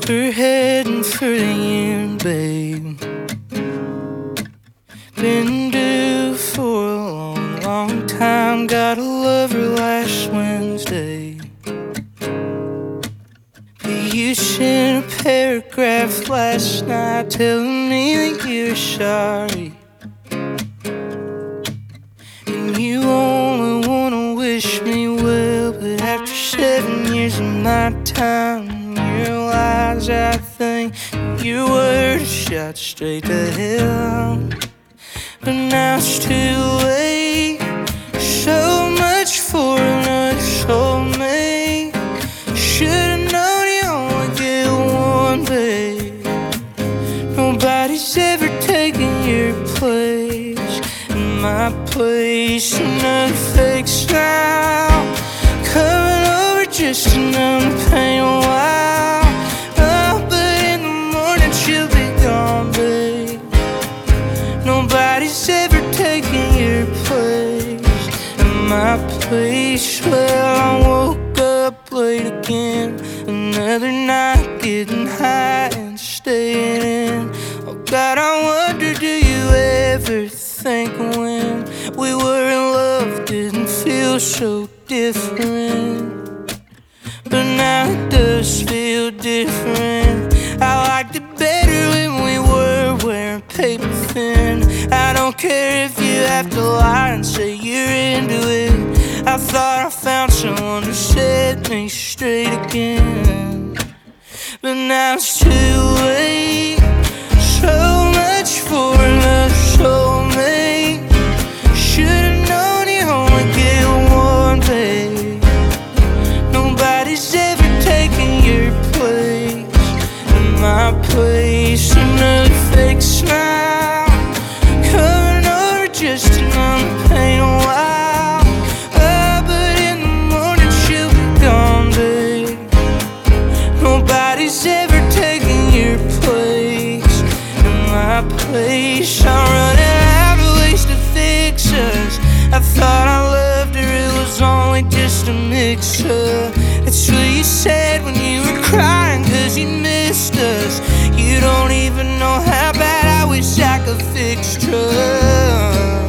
We're heading for the end, babe. Been due for a long, long time. Got a lover last Wednesday. You sent a paragraph last night telling me that you're sorry, and you only wanna wish me well. But after 7 years of my time, you realize I think your words shot straight to hell. But now it's too late. So much for another soulmate. Should've known you only get one, babe. Nobody's ever taken your place. In my place, another fake smile. Coming over just to numb the pain a while. Oh, but in the morning she'll be gone, babe. Nobody's ever taken your place. In my place, well, I woke up late again. Another night getting high and staying in. Oh God, I wonder, do you ever think when we were in love didn't feel so different? But now it does feel different. I liked it better when we were wearing paper thin. I don't care if you have to lie and say you're into it. I thought I found someone to set me straight again. But now it's too late. So much for another soulmate. Should've known you only get one, babe. Nobody's ever taken your place. In my place, another fake smile. Coming over just to numb the pain a while. Oh, but in the morning she'll be gone, babe. Nobody's ever taken your place. In my place, I'm running out of ways to fix us. I thought I loved her, it was only just a mix-up. That's what you said when you were crying cause you missed us. You don't even know how bad I wish I could fix trust.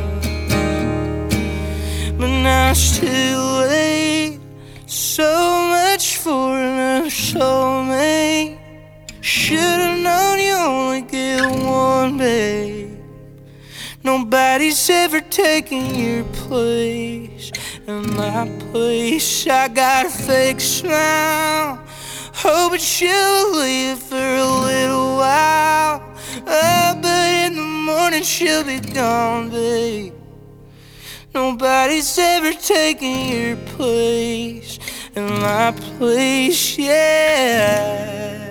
But now it's too late. So much for another soulmate. Should've known you only get one, babe. Nobody's ever taken your place. In my place, I got a fake smile. Hoping she'll leave for a little while. Oh, but in the morning she'll be gone, babe. Nobody's ever taken your place. In my place, yeah.